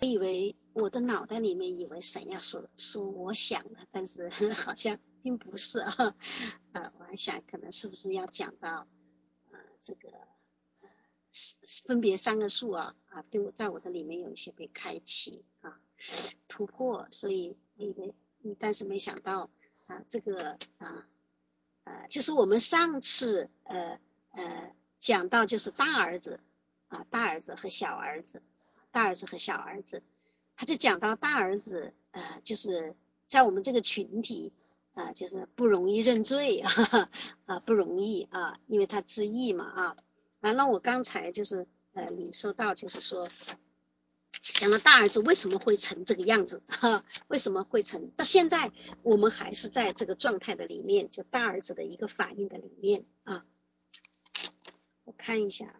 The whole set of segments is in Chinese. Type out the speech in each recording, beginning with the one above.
以为我的脑袋里面以为神要说我想的，但是好像并不是啊。我还想可能是不是要讲到这个分别三个数对我在我的里面有一些被开启突破，所以但是没想到这个就是我们上次讲到就是大儿子和小儿子，他就讲到大儿子就是在我们这个群体就是不容易认罪不容易因为他自义嘛那我刚才就是领受到就是说讲到大儿子为什么会成这个样子为什么会成到现在我们还是在这个状态的里面，就大儿子的一个反应的里面我看一下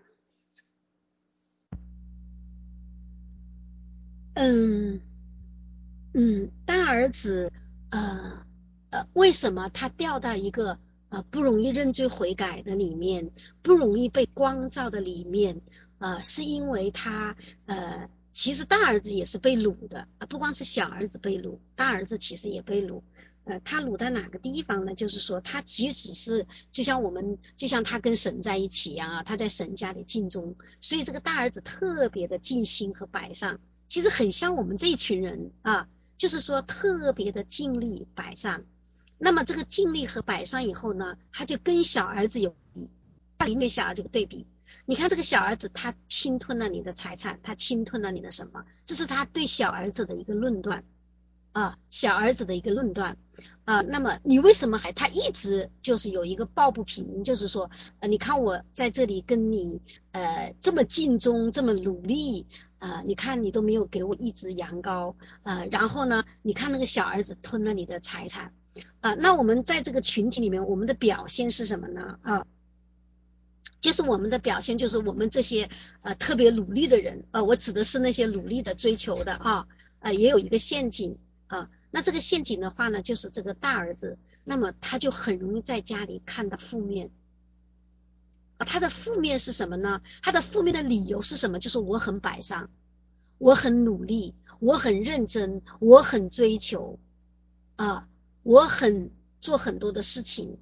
大儿子为什么他掉到一个不容易认罪悔改的里面，不容易被光照的里面是因为他其实大儿子也是被掳的不光是小儿子被掳，大儿子其实也被掳他掳在哪个地方呢？就是说他即使是就像他跟神在一起他在神家里尽忠，所以这个大儿子特别的尽心和摆上，其实很像我们这一群人就是说特别的尽力摆上。那么这个尽力和摆上以后呢，他就跟小儿子有跟小儿子有对比。你看这个小儿子他侵吞了你的财产，他侵吞了你的什么，这是他对小儿子的一个论断小儿子的一个论断那么你为什么他一直就是有一个抱不平，就是说你看我在这里跟你这么尽忠这么努力你看你都没有给我一只羊羔然后呢你看那个小儿子吞了你的财产那我们在这个群体里面我们的表现是什么呢就是我们的表现就是我们这些特别努力的人我指的是那些努力的追求的也有一个陷阱那这个陷阱的话呢，就是这个大儿子，那么他就很容易在家里看到负面他的负面是什么呢？他的负面的理由是什么？就是我很摆上，我很努力，我很认真，我很追求我很做很多的事情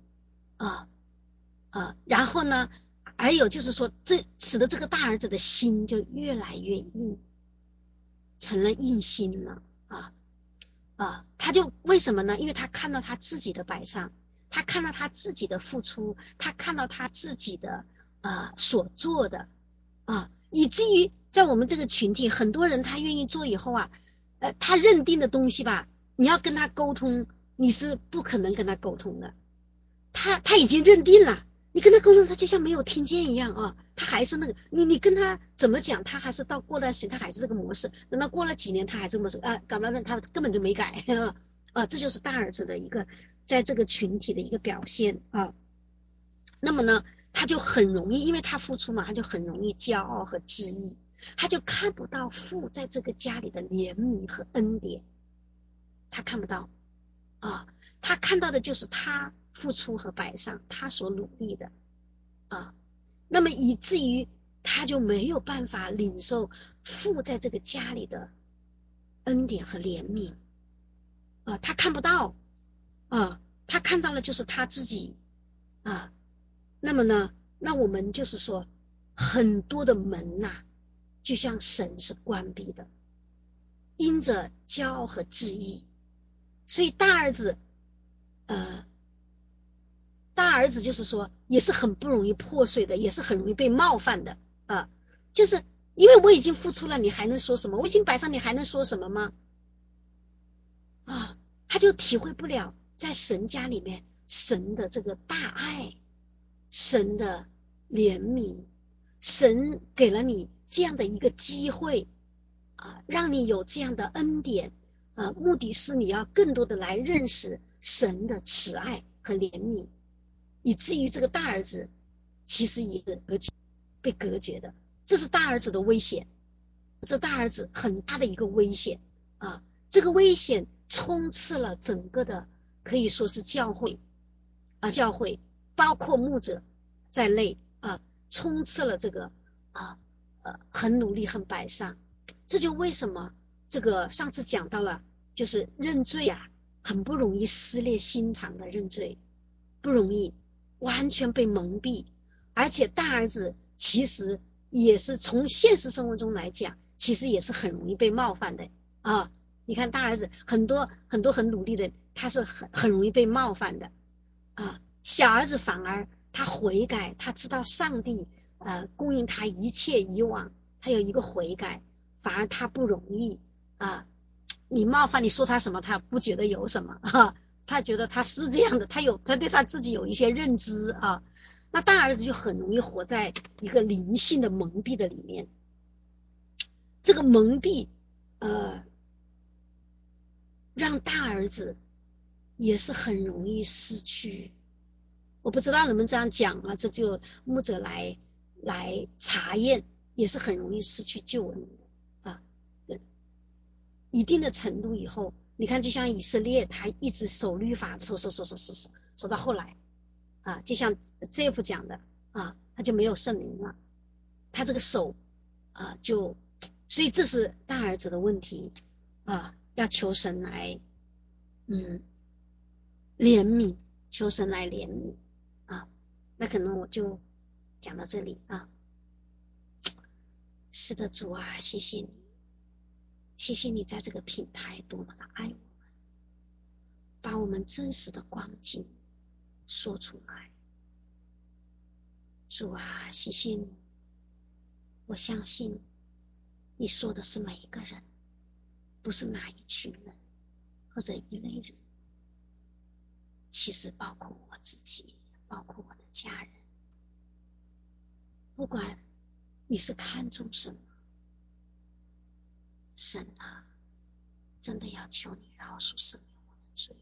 然后呢还有就是说这使得这个大儿子的心就越来越硬，成了硬心了他就为什么呢？因为他看到他自己的摆上，他看到他自己的付出，他看到他自己的所做的以至于在我们这个群体，很多人他愿意做以后他认定的东西吧，你要跟他沟通，你是不可能跟他沟通的。他已经认定了，你跟他沟通，他就像没有听见一样他还是那个你跟他怎么讲，他还是到过段时间他还是这个模式，等到过了几年他还这么模式搞不了他根本就没改这就是大儿子的一个在这个群体的一个表现那么呢他就很容易，因为他付出嘛，他就很容易骄傲和自义，他就看不到父在这个家里的怜悯和恩典，他看不到他看到的就是他付出和摆上他所努力的那么以至于他就没有办法领受父在这个家里的恩典和怜悯他看不到他看到了就是他自己那么呢那我们就是说很多的门就像神是关闭的，因着骄傲和自义，所以大儿子就是说也是很不容易破碎的，也是很容易被冒犯的就是因为我已经付出了，你还能说什么？我已经摆上，你还能说什么吗他就体会不了在神家里面神的这个大爱，神的怜悯，神给了你这样的一个机会让你有这样的恩典目的是你要更多的来认识神的慈爱和怜悯，以至于这个大儿子其实也是被隔绝的，这是大儿子的危险，这大儿子很大的一个危险这个危险充斥了整个的可以说是教会包括牧者在内充斥了这个很努力很摆上，这就为什么这个上次讲到了，就是认罪啊，很不容易撕裂心肠的认罪，不容易完全被蒙蔽，而且大儿子其实也是从现实生活中来讲，其实也是很容易被冒犯的啊。你看大儿子很多很努力的，他是很容易被冒犯的啊。小儿子反而他悔改，他知道上帝供应他一切以往，他有一个悔改，反而他不容易啊。你冒犯你说他什么，他不觉得有什么啊，他觉得他是这样的，他对他自己有一些认知啊。那大儿子就很容易活在一个灵性的蒙蔽的里面，这个蒙蔽让大儿子也是很容易失去。我不知道能不能这样讲啊，这就牧者来查验，也是很容易失去救恩的啊。一定的程度以后，你看就像以色列，他一直守律法，守到后来啊，就像这一步讲的啊，他就没有圣灵了，他这个手所以这是大儿子的问题啊，要求神来怜悯，求神来怜悯啊。那可能我就讲到这里啊。是的，主啊，谢谢你，谢谢你在这个平台多么的爱我们，把我们真实的光景说出来。主啊，谢谢你，我相信你说的是每一个人，不是哪一群人或者一类人，其实包括我自己，包括我的家人。不管你是看重什么，神啊，真的要求你饶恕赦免我的罪。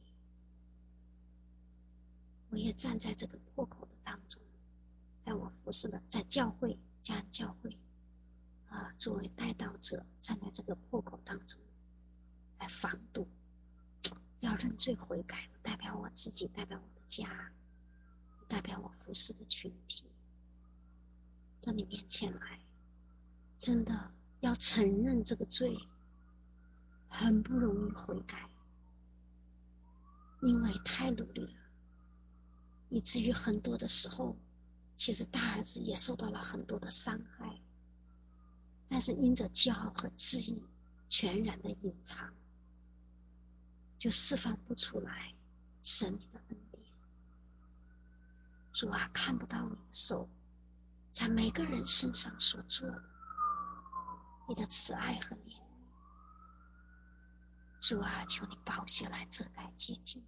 我也站在这个破口的当中，在我服侍的在教会家人教会作为代祷者，站在这个破口当中来防堵，要认罪悔改，代表我自己，代表我的家，代表我服侍的群体，到你面前来，真的要承认这个罪很不容易悔改，因为太努力了，以至于很多的时候，其实大儿子也受到了很多的伤害，但是因着骄傲和自义全然的隐藏，就释放不出来神你的恩典。主啊，看不到你的手在每个人身上所做的，你的慈爱和怜悯。主啊，求你宝血来遮盖洁净，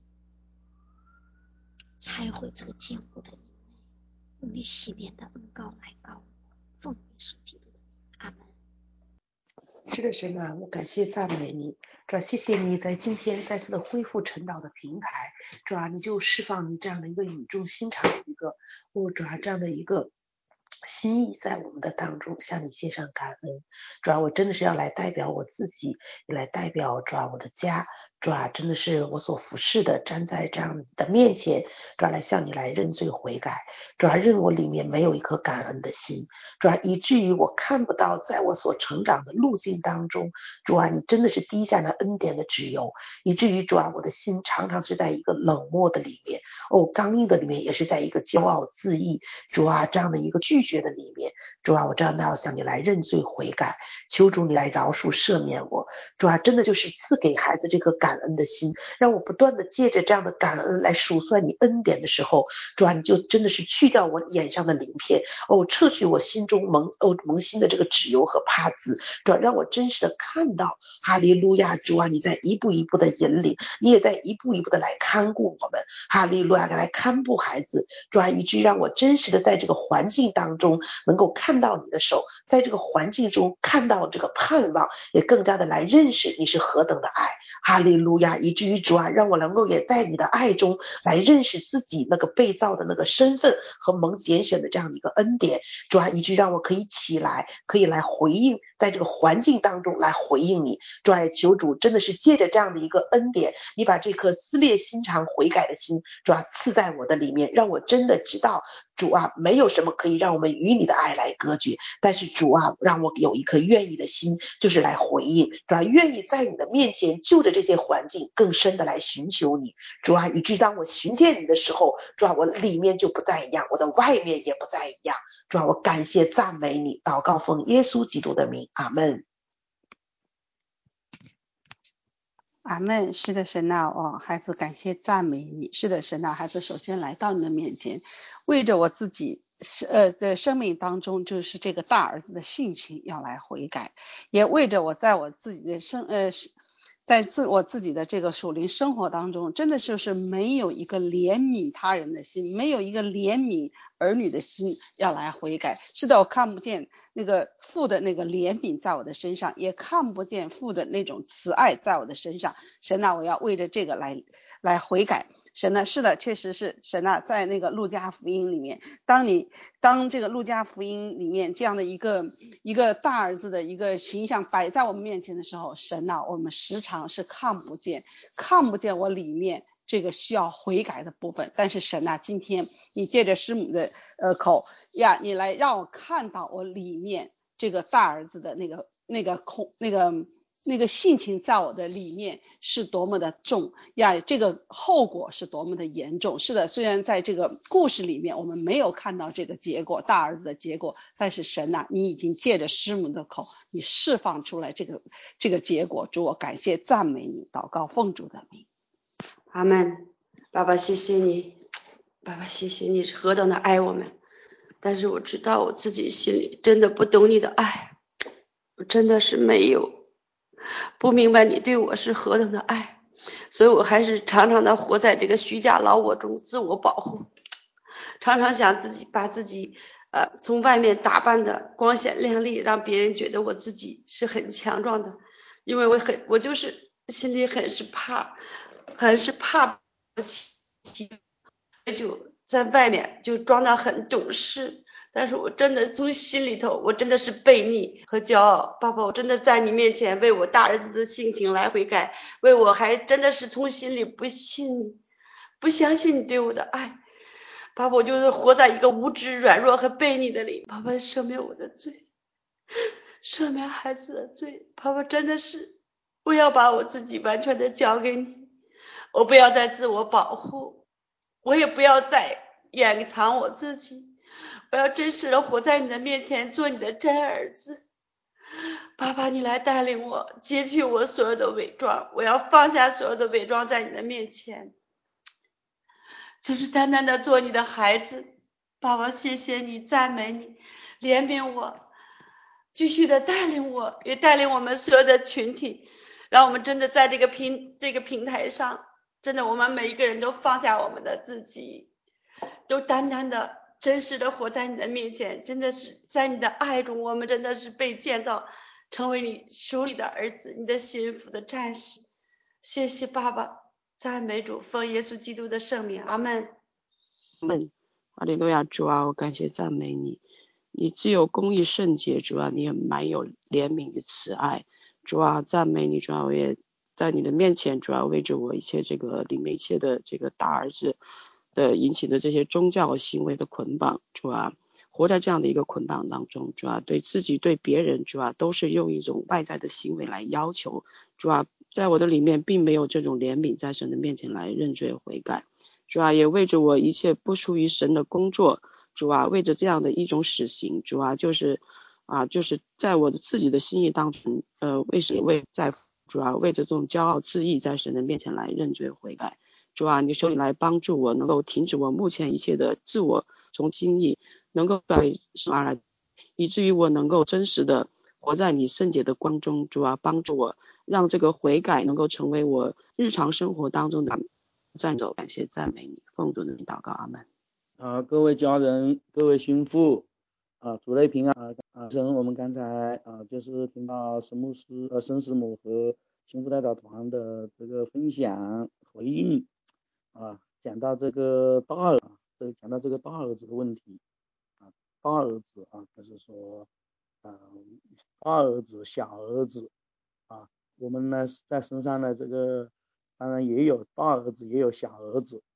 拆毁这个坚固的营垒，用你洗脸的恩膏来膏我，奉耶稣基督的名，阿门。 是的，神啊，我感谢赞美你，主啊，谢谢你在今天再次的恢复晨祷的平台，主啊，你就释放你这样的一个语重心长的一个，主啊，这样的一个心意在我们的当中，向你献上感恩。主啊，我真的是要来代表我自己，也来代表主啊我的家，主啊，真的是我所服侍的，站在这样的面前，主啊，来向你来认罪悔改，主啊，认我里面没有一颗感恩的心，主啊，以至于我看不到在我所成长的路径当中，主啊，你真的是滴下了恩典的脂油，以至于主啊，我的心常常是在一个冷漠的里面，刚硬的里面，也是在一个骄傲自义，主啊，这样的一个拒绝的里面，主啊，我这样的要向你来认罪悔改，求主你来饶恕赦免我，主啊，真的就是赐给孩子这颗感恩的心，让我不断的借着这样的感恩来数算你恩典的时候，主啊，你就真的是去掉我眼上的鳞片，撤去我心中蒙心的这个脂油和帕子，主啊，让我真实的看到，哈利路亚，主啊，你在一步一步的引领，你也在一步一步的来看顾我们，哈利路亚，来看顾孩子，主啊，以至于让我真实的在这个环境当中能够看到你的手，在这个环境中看到这个盼望，也更加的来认识你是何等的爱，哈利路亚，以至于主啊，让我能够也在你的爱中来认识自己那个被造的那个身份和蒙拣选的这样的一个恩典，主啊，以至于让我可以起来，可以来回应，在这个环境当中来回应你，主啊，求主真的是借着这样的一个恩典，你把这颗撕裂心肠悔改的心，主啊，赐在我的里面，让我真的知道主啊，没有什么可以让我们与你的爱来隔绝，但是主啊，让我有一颗愿意的心，就是来回应，主啊，愿意在你的面前就着这些环境更深的来寻求你，主啊，以至于当我寻见你的时候，主啊，我里面就不再一样，我的外面也不再一样，主啊，我感谢赞美你，祷告奉耶稣基督的名，阿们。 阿们。是的，神啊，孩子感谢赞美你。是的，神啊，孩子首先来到你的面前，为着我自己的生命当中，就是这个大儿子的性情要来悔改，也为着我在我自己的在我自己的这个属灵生活当中，真的就是没有一个怜悯他人的心，没有一个怜悯儿女的心要来悔改。是的，我看不见那个父的那个怜悯在我的身上，也看不见父的那种慈爱在我的身上。神啊，我要为着这个来悔改。神呢，是的，确实是神啊，在那个路加福音里面，当这个路加福音里面这样的一个大儿子的一个形象摆在我们面前的时候，神啊，我们时常是看不见我里面这个需要悔改的部分。但是神啊，今天你借着师母的口呀，你来让我看到我里面这个大儿子的那个性情在我的里面是多么的重呀，这个后果是多么的严重。是的，虽然在这个故事里面我们没有看到这个结果，大儿子的结果，但是神啊，你已经借着师母的口，你释放出来这个结果。主，我感谢赞美你，祷告奉主的名， 阿们。爸爸谢谢你，爸爸谢谢你是何等的爱我们，但是我知道我自己心里真的不懂你的爱，我真的是不明白你对我是何等的爱，所以我还是常常的活在这个虚假老我中，自我保护，常常想把自己从外面打扮的光鲜亮丽，让别人觉得我自己是很强壮的，因为我就是心里很是怕就在外面就装得很懂事，但是我真的从心里头，我真的是悖逆和骄傲。爸爸，我真的在你面前为我大儿子的性情来悔改，为我还真的是从心里不信你，不相信你对我的爱。爸爸，我就是活在一个无知、软弱和悖逆的里。爸爸，赦免我的罪，赦免孩子的罪。爸爸，真的是我要把我自己完全的交给你，我不要再自我保护，我也不要再掩藏我自己，我要真实的活在你的面前，做你的真儿子。爸爸，你来带领我，揭去我所有的伪装，我要放下所有的伪装在你的面前，就是单单的做你的孩子。爸爸，谢谢你，赞美你，怜悯我，继续的带领我，也带领我们所有的群体，让我们真的在这个平台上，真的我们每一个人都放下我们的自己，都单单的真实的活在你的面前，真的是在你的爱中，我们真的是被建造成为你手里的儿子，你的幸福的战士。谢谢爸爸，赞美主，奉耶稣基督的圣名，阿们。 阿们。哈利路亚。主啊，我感谢赞美你，你既有公义圣洁，主啊，你也满有怜悯与慈爱。主啊，赞美你。主啊，我也在你的面前，主啊，为着我一切这个里面一切的这个大儿子的引起的这些宗教行为的捆绑，主啊，活在这样的一个捆绑当中，主啊，对自己对别人，主啊，都是用一种外在的行为来要求，主啊，在我的里面并没有这种怜悯，在神的面前来认罪悔改。主啊，也为着我一切不属于神的工作，主啊，为着这样的一种死刑，主啊，就是在我的自己的心意当中，主啊，为着这种骄傲自义，在神的面前来认罪悔改。主啊，你求你来帮助我，能够停止我目前一切的自我从经历，能够在神而来，以至于我能够真实的活在你圣洁的光中。主啊，帮助我，让这个悔改能够成为我日常生活当中的战斗。感谢赞美你，奉主的名祷告，阿门。 各位家人，各位心腹主内平安我们刚才就是听到申师母和心腹代表团的这个分享回应讲到这个大儿子的问题大儿子就是说大儿子小儿子我们呢在身上呢这个当然也有大儿子也有小儿子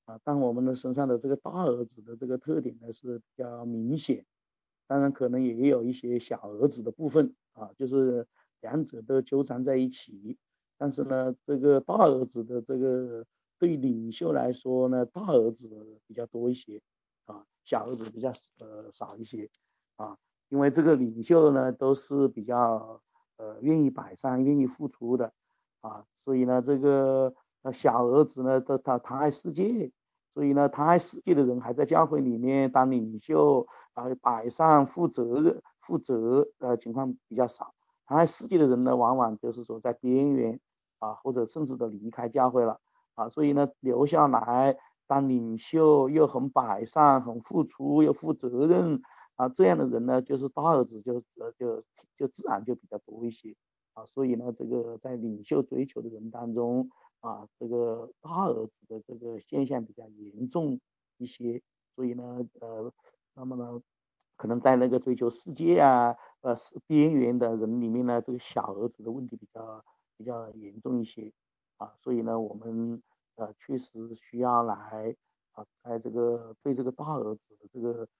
但我们的身上的这个大儿子的这个特点呢是比较明显，当然可能也有一些小儿子的部分就是两者都纠缠在一起，但是呢这个大儿子的这个对领袖来说呢，大儿子比较多一些小儿子比较少一些因为这个领袖呢都是比较愿意摆上愿意付出的所以呢这个小儿子呢他爱世界，所以呢他爱世界的人还在教会里面当领袖摆上负责情况比较少，他爱世界的人呢往往就是说在边缘或者甚至都离开教会了所以呢留下来当领袖又很摆上很付出又负责任这样的人呢就是大儿子就自然就比较多一些所以呢这个在领袖追求的人当中这个大儿子的这个现象比较严重一些，所以呢那么呢可能在那个追求世界边缘的人里面呢，这个小儿子的问题比较严重一些所以呢我们确实需要来在这个对这个大儿子的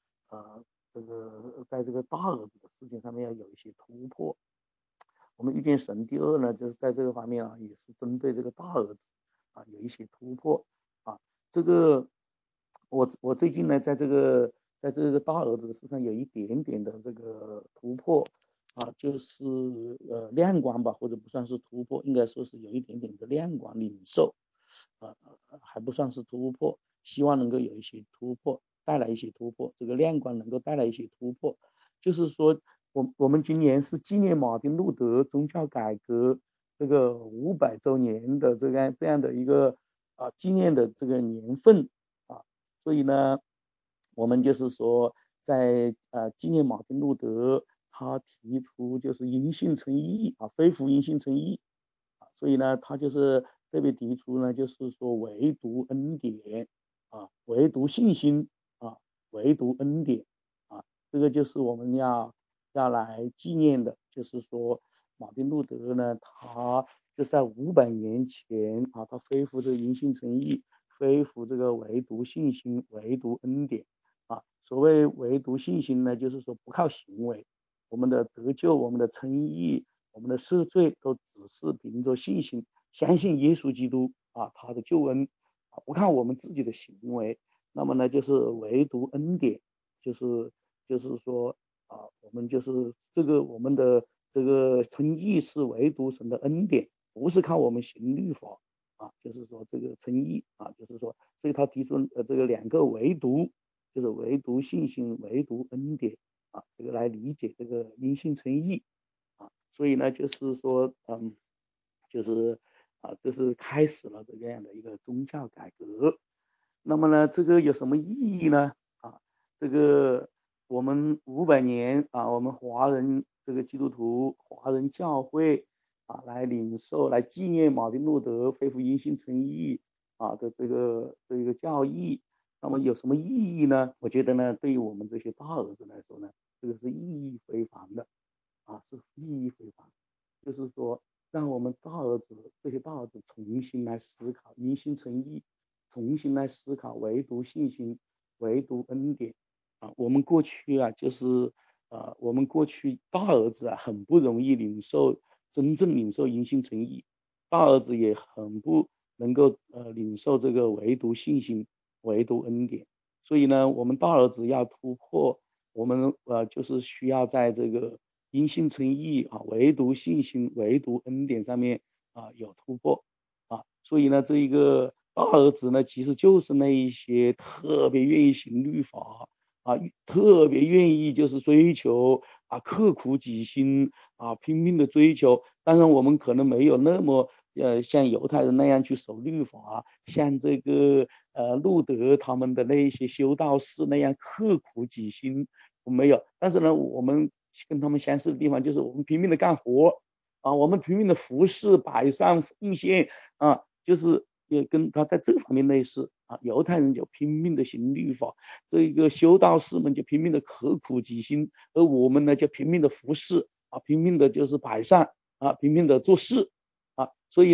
在这个大儿子的事情上面要有一些突破。我们遇见神第二呢，就是在这个方面也是针对这个大儿子有一些突破这个我最近呢在这个大儿子的事上有一点点的这个突破就是亮光吧，或者不算是突破，应该说是有一点点的亮光领受还不算是突破，希望能够有一些突破，带来一些突破，这个亮光能够带来一些突破，就是说我们今年是纪念马丁路德宗教改革这个500周年的这样的一个纪念的这个年份所以呢我们就是说在纪念马丁路德他提出就是因信称义恢复因信称义所以呢他就是特别提出呢就是说唯独恩典唯独信心唯独恩典这个就是我们要来纪念的，就是说马丁路德呢他就在500年前他恢复这个因信称义，恢复这个唯独信心唯独恩典所谓唯独信心呢就是说不靠行为，我们的得救我们的称义我们的赦罪都只是凭着信心相信耶稣基督他的救恩不看我们自己的行为，那么呢就是唯独恩典，就是说我们就是这个我们的这个称义是唯独神的恩典，不是靠我们行律法就是说这个称义就是说，所以他提出这个2个唯独，就是唯独信心唯独恩典这个来理解这个因信称义所以呢就是说就是就是开始了这样的一个宗教改革。那么呢这个有什么意义呢这个我们500年我们华人这个基督徒华人教会来领受来纪念马丁路德恢复因信称义的这个教义，那么有什么意义呢？我觉得呢对于我们这些大儿子来说呢，这个是意义非凡的是意义非凡，就是说让我们这些大儿子重新来思考因信称义，重新来思考唯独信心唯独恩典我们过去就是我们过去大儿子很不容易真正领受因信称义，大儿子也很不能够领受这个唯独信心唯独恩典，所以呢我们大儿子要突破，我们就是需要在这个因信称义唯独信心唯独恩典上面有突破所以呢这一个大儿子呢其实就是那一些特别愿意行律法特别愿意就是追求刻苦己心拼命的追求，当然我们可能没有那么像犹太人那样去守律法，像这个路德他们的那一些修道士那样刻苦己心没有，但是呢我们跟他们相似的地方就是我们拼命的干活我们拼命的服侍摆上奉献就是也跟他在这方面类似犹太人就拼命的行律法，这个修道士们就拼命的刻苦己心，而我们呢就拼命的服侍拼命的就是摆上拼命的做事所以呢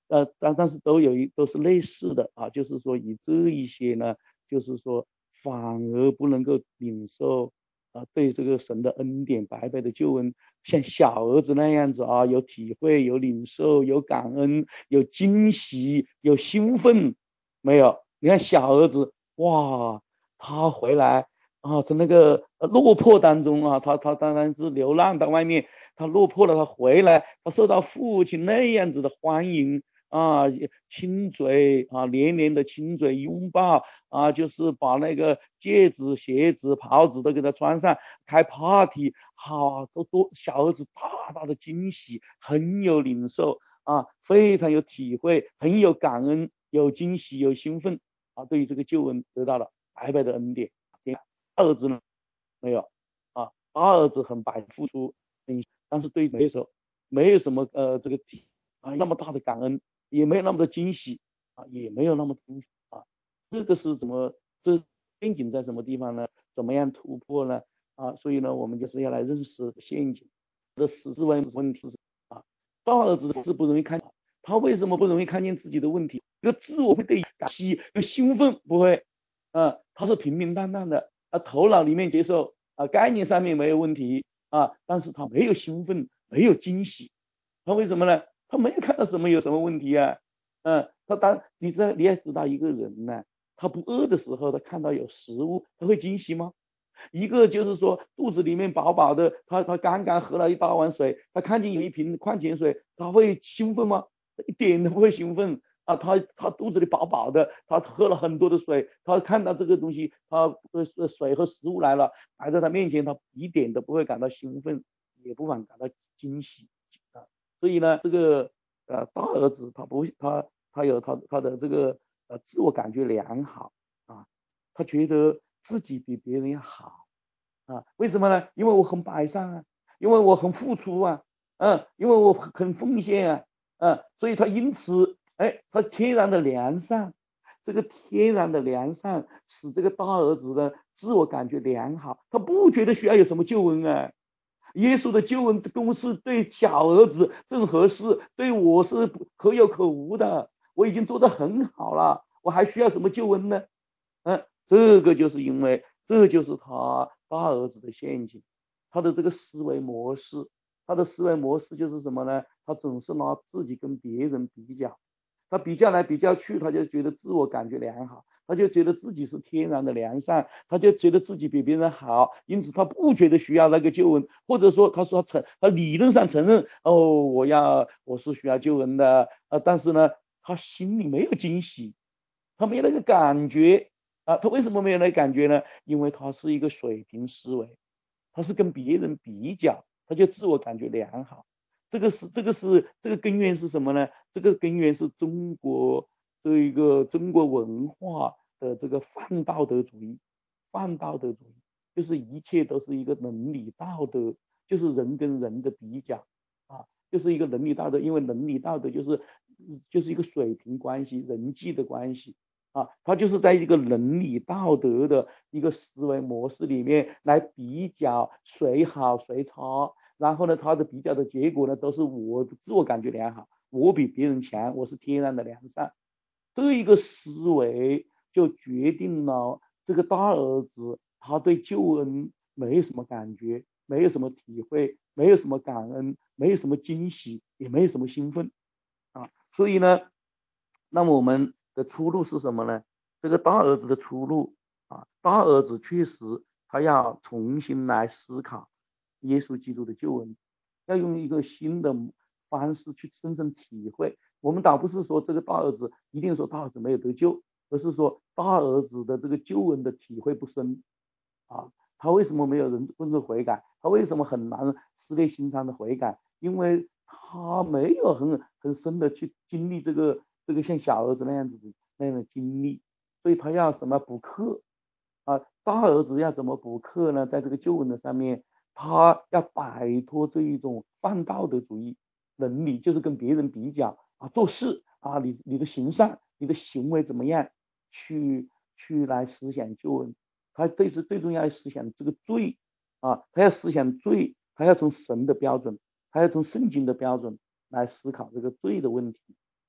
但是都是类似的啊，就是说以这一些呢，就是说反而不能够领受对这个神的恩典白白的救恩，像小儿子那样子啊，有体会，有领受，有感恩，有惊喜，有兴奋，没有？你看小儿子，哇，他回来啊，在那个落魄当中啊，他当然是流浪到外面，他落魄了，他回来，他受到父亲那样子的欢迎啊，亲嘴啊，连连的亲嘴拥抱啊，就是把那个戒指、鞋子、袍子都给他穿上，开 party， 好多小儿子大大的惊喜，很有领受啊，非常有体会，很有感恩，有惊喜，有兴奋啊，对于这个救恩得到了白白的恩典。大儿子呢没有啊，大儿子很白付出，但是对没有什么这个那么大的感恩，也没有那么多惊喜啊，也没有那么丰富啊。这个是这陷阱在什么地方呢？怎么样突破呢？啊，所以呢，我们就是要来认识陷阱的思维问题啊。大儿子是不容易看，他为什么不容易看见自己的问题？这个自我会对感激有兴奋不会他是平平淡淡的头脑里面接受概念上面没有问题但是他没有兴奋，没有惊喜，他为什么呢？他没有看到有什么问题你也知道一个人呢，他不饿的时候，他看到有食物，他会惊喜吗？一个就是说肚子里面饱饱的，他刚刚喝了一大碗水，他看见有一瓶矿泉水，他会兴奋吗？一点都不会兴奋他肚子里饱饱的，他喝了很多的水，他看到这个东西，水和食物来了，摆在他面前，他一点都不会感到兴奋，也不敢感到惊喜所以呢，这个大儿子他有他的这个自我感觉良好他觉得自己比别人要好为什么呢？因为我很摆上因为我很付出因为我很奉献所以他因此他天然的良善，这个天然的良善使这个大儿子的自我感觉良好，他不觉得需要有什么救恩耶稣的救恩公式对小儿子正合适，对我是可有可无的，我已经做得很好了，我还需要什么救恩呢？这个就是因为这就是他大儿子的陷阱，他的这个思维模式，他的思维模式就是什么呢？他总是拿自己跟别人比较，他比较来比较去，他就觉得自我感觉良好，他就觉得自己是天然的良善，他就觉得自己比别人好，因此他不觉得需要那个救恩，或者说他理论上承认我是需要救恩的但是呢，他心里没有惊喜，他没有那个感觉他为什么没有那个感觉呢？因为他是一个水平思维，他是跟别人比较，他就自我感觉良好。这个根源是什么呢？这个根源是中国文化的这个泛道德主义，就是一切都是一个伦理道德，就是人跟人的比较就是一个伦理道德，因为伦理道德就是一个水平关系，人际的关系他就是在一个伦理道德的一个思维模式里面来比较谁好谁差，然后呢，他的比较的结果呢，都是我的自我感觉良好，我比别人强，我是天然的良善，这一个思维就决定了这个大儿子他对救恩没有什么感觉，没有什么体会，没有什么感恩，没有什么惊喜，也没有什么兴奋所以呢，那么我们的出路是什么呢？这个大儿子的出路大儿子确实他要重新来思考耶稣基督的救恩，要用一个新的方式去深深体会。我们倒不是说这个大儿子一定说大儿子没有得救，而是说大儿子的这个救恩的体会不深他为什么没有认真悔改？他为什么很难撕裂心肠的悔改？因为他没有很深的去经历这个像小儿子那样的经历，所以他要什么补课大儿子要怎么补课呢？在这个救恩的上面，他要摆脱这一种泛道德主义能力，就是跟别人比较做事你的行善，你的行为怎么样，去来思想救恩。他最重要的思想这个罪他要思想罪，他要从神的标准，他要从圣经的标准来思考这个罪的问题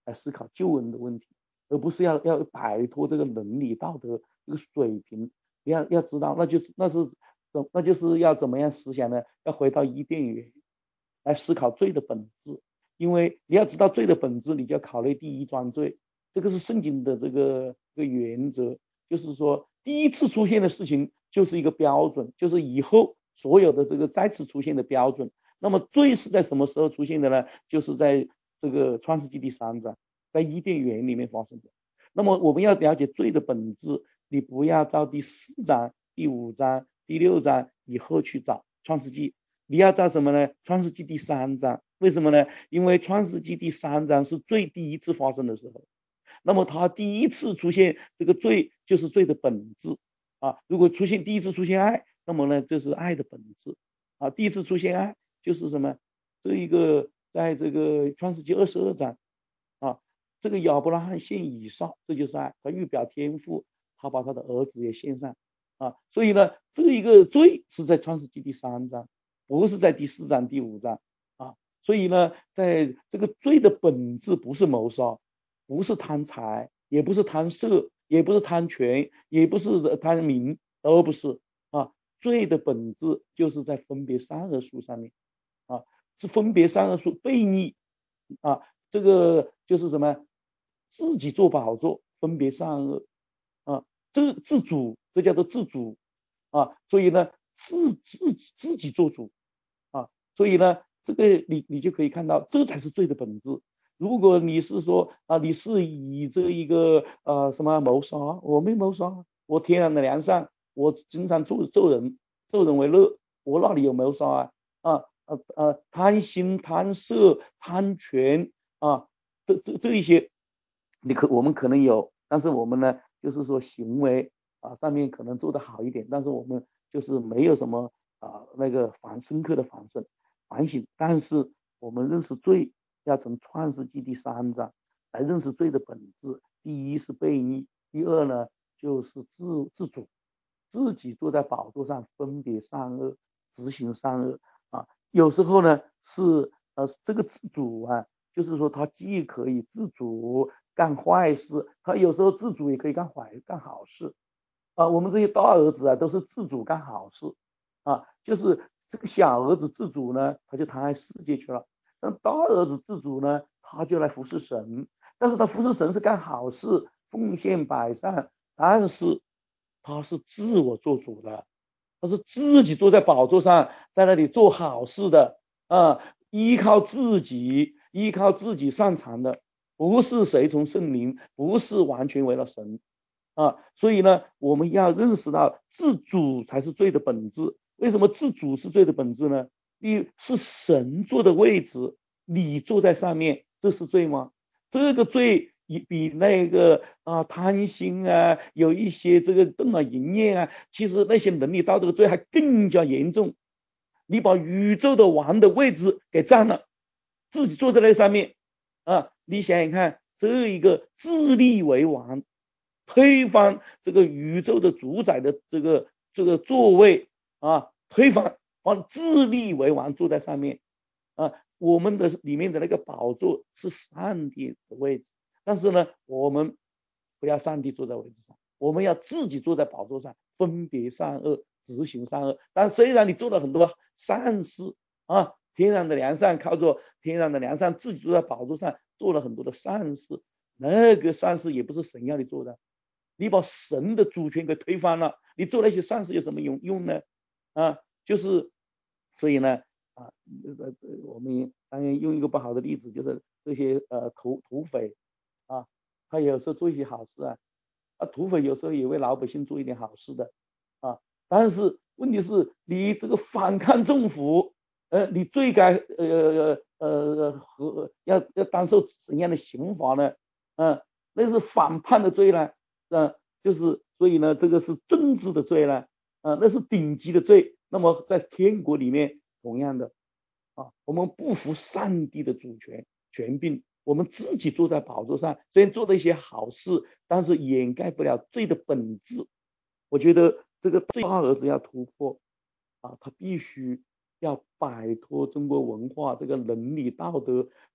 来思考救恩的问题，而不是要摆脱这个伦理道德这个水平。要知道，那就是要怎么样思想呢？要回到伊甸园来思考罪的本质。因为你要知道罪的本质，你就要考虑第一桩罪，这个是圣经的这个原则，就是说第一次出现的事情就是一个标准，就是以后所有的这个再次出现的标准。那么罪是在什么时候出现的呢？就是在这个创世纪第3章，在伊甸园里面发生的。那么我们要了解罪的本质，你不要到第4章、第5章、第6章以后去找创世纪，你要找什么呢？创世纪第3章。为什么呢？因为创世纪第3章是罪第一次发生的时候，那么它第一次出现这个罪就是罪的本质啊。如果第一次出现爱，那么呢这是爱的本质啊。第一次出现爱就是什么？这一个在这个创世纪22章啊，这个亚伯拉罕献以撒，这就是爱，他预表天父，他把他的儿子也献上啊。所以呢，这一个罪是在创世纪第3章，不是在第4章、第5章啊。所以呢，在这个罪的本质不是谋杀，不是贪财，也不是贪色，也不是贪权，也不是贪名，都不是啊。罪的本质就是在分别善恶树上面啊，是分别善恶树悖逆啊，这个就是什么？自己做宝座，分别善恶啊，自主，这叫做自主啊。所以呢，自己做主啊。所以呢，这个你就可以看到，这才是罪的本质。如果你是说啊，你是以这一个什么谋杀，我没谋杀，我天然的良善，我经常助人为乐，我那里有谋杀啊？贪心、贪色、贪权啊，这一些，我们可能有，但是我们呢，就是说行为上面可能做得好一点，但是我们就是没有什么那个深刻的反省。但是我们认识罪，要从创世纪第3章来认识罪的本质。第一是悖逆，第二呢就是自主，自己坐在宝座上分别善恶，执行善恶啊。有时候呢是这个自主啊，就是说他既可以自主干坏事，他有时候自主也可以干好事啊。我们这些大儿子啊都是自主干好事啊，就是这个小儿子自主呢，他就贪爱世界去了；但大儿子自主呢，他就来服侍神。但是他服侍神是干好事，奉献百善，但是他是自我做主的，他是自己坐在宝座上，在那里做好事的啊，依靠自己擅长的，不是随从圣灵，不是完全为了神啊。所以呢，我们要认识到自主才是罪的本质。为什么自主是罪的本质呢？你是神坐的位置，你坐在上面，这是罪吗？这个罪比那个贪心啊，有一些这个动了淫念啊，其实那些伦理道德的罪还更加严重。你把宇宙的王的位置给占了，自己坐在那上面啊，你想想看，这一个自立为王，推翻这个宇宙的主宰的这个座位啊，推翻，自立为王坐在上面啊。我们的里面的那个宝座是上帝的位置，但是呢，我们不要上帝坐在位置上，我们要自己坐在宝座上，分别善恶，执行善恶。但虽然你做了很多善事啊，天然的良善，靠着天然的良善，自己坐在宝座上做了很多的善事，那个善事也不是神要你做的，你把神的主权给推翻了，你做那些善事有什么用呢？啊，就是所以呢。我们当然用一个不好的例子，就是这些土匪啊，他有时候做一些好事土匪有时候也为老百姓做一点好事的啊。但是问题是你这个反抗政府，你罪该要当受怎样的刑罚呢？那是反叛的罪呢，就是所以呢，这个是政治的罪呢，那是顶级的罪。那么在天国里面。同样的我们不服上帝的主权柄，我们自己坐在宝座上，虽然做了一些好事，但是掩盖不了罪的本质。我觉得这个大儿子要突破他必须要摆脱中国文化这个伦理道德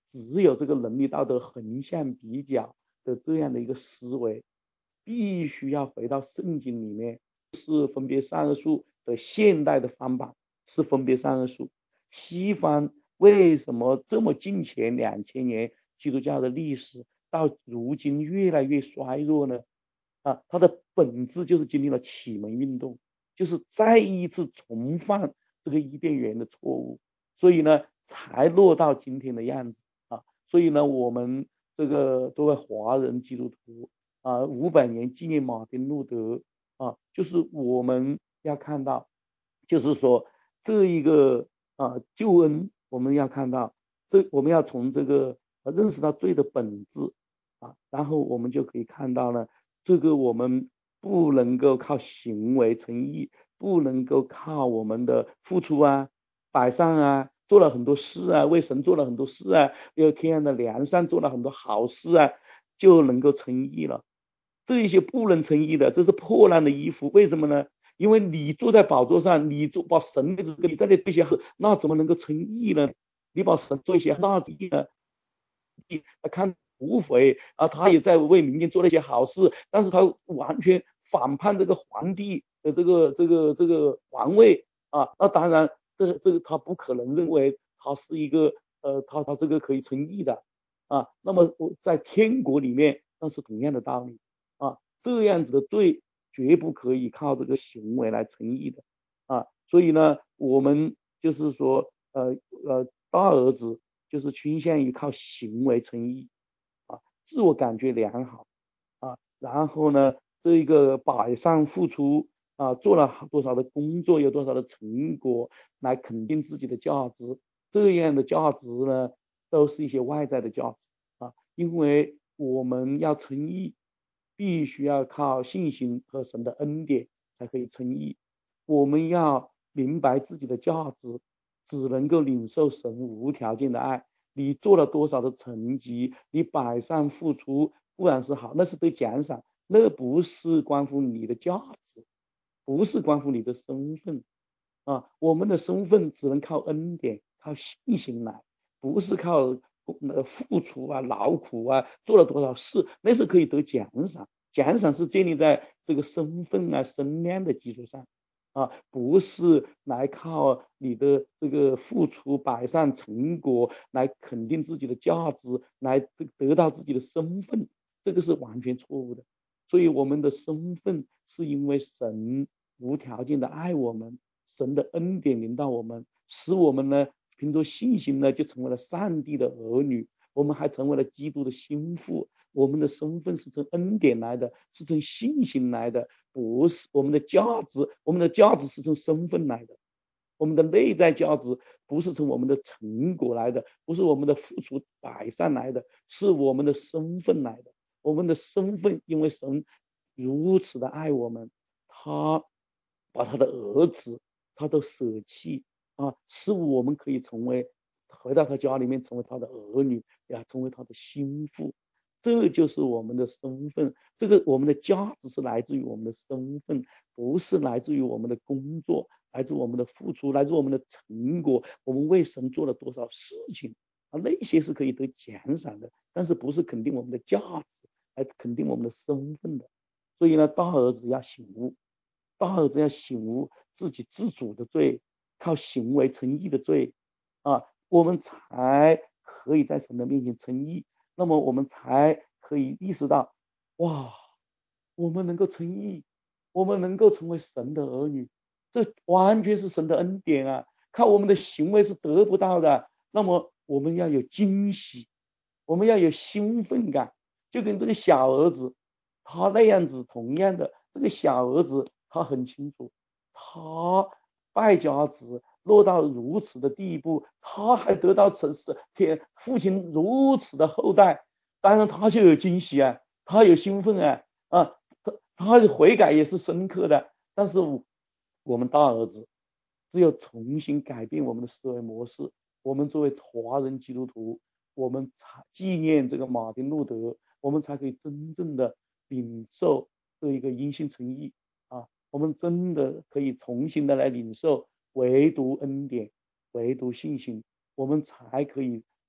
只有这个伦理道德横向比较的这样的一个思维，必须要回到圣经里面，是分别善恶树的现代的翻版，是分别善恶树。西方为什么这么近前2000年基督教的历史到如今越来越衰弱呢？它的本质就是经历了启蒙运动，就是再一次重犯这个伊甸园的错误，所以呢才落到今天的样子啊。所以呢我们这个作为华人基督徒500年纪念马丁路德就是我们要看到，就是说这一个救恩，我们要看到我们要从这个认识到罪的本质然后我们就可以看到呢，这个我们不能够靠行为称义，不能够靠我们的付出摆上做了很多事为神做了很多事为天上的良善做了很多好事就能够称义了。这一些不能称义的，这是破烂的衣服。为什么呢？因为你坐在宝座上，你把神你在那对些，那怎么能够称义呢？你把神做一些那义呢？他看无悔他也在为民间做了一些好事，但是他完全反叛这个皇帝的这个皇位那当然这个他不可能认为他是一个他这个可以称义的那么在天国里面那是同样的道理这样子的罪绝不可以靠这个行为来称义的所以呢我们就是说大儿子就是倾向于靠行为称义自我感觉良好然后呢这个摆上付出做了多少的工作，有多少的成果来肯定自己的价值，这样的价值呢都是一些外在的价值因为我们要称义必须要靠信心和神的恩典才可以称义，我们要明白自己的价值，只能够领受神无条件的爱。你做了多少的成绩，你摆上付出固然是好，那是得奖赏，那不是关乎你的价值，不是关乎你的身份我们的身份只能靠恩典靠信心来，不是靠付出劳苦做了多少事，那是可以得奖赏，奖赏是建立在这个身份身量的基础上不是来靠你的这个付出摆上成果来肯定自己的价值，来得到自己的身份，这个是完全错误的。所以我们的身份是因为神无条件的爱我们，神的恩典临到我们，使我们呢凭着信心呢就成为了上帝的儿女，我们还成为了基督的心腹。我们的身份是从恩典来的，是从信心来的，不是我们的价值，我们的价值是从身份来的，我们的内在价值不是从我们的成果来的，不是我们的付出摆上来的，是我们的身份来的。我们的身份因为神如此的爱我们，他把他的儿子他都舍弃使我们可以回到他家里面成为他的儿女成为他的心腹，这就是我们的身份。这个我们的价值是来自于我们的身份，不是来自于我们的工作，来自我们的付出，来自我们的成果，我们为神做了多少事情那些是可以得奖赏的，但是不是肯定我们的价值，来肯定我们的身份的。所以呢大儿子要醒悟，大儿子要醒悟自己自主的罪，靠行为称义的罪我们才可以在神的面前称义，那么我们才可以意识到哇，我们能够称义，我们能够成为神的儿女，这完全是神的恩典靠我们的行为是得不到的。那么我们要有惊喜，我们要有兴奋感，就跟这个小儿子他那样子，同样的这个小儿子他很清楚，他败家子落到如此的地步，他还得到父亲如此的后代，当然他就有惊喜他有兴奋他的悔改也是深刻的。但是我们大儿子只有重新改变我们的思维模式，我们作为华人基督徒，我们才纪念这个马丁路德，我们才可以真正的领受这一个因信称义我们真的可以重新的来领受唯独恩典，唯独信心，我们才可以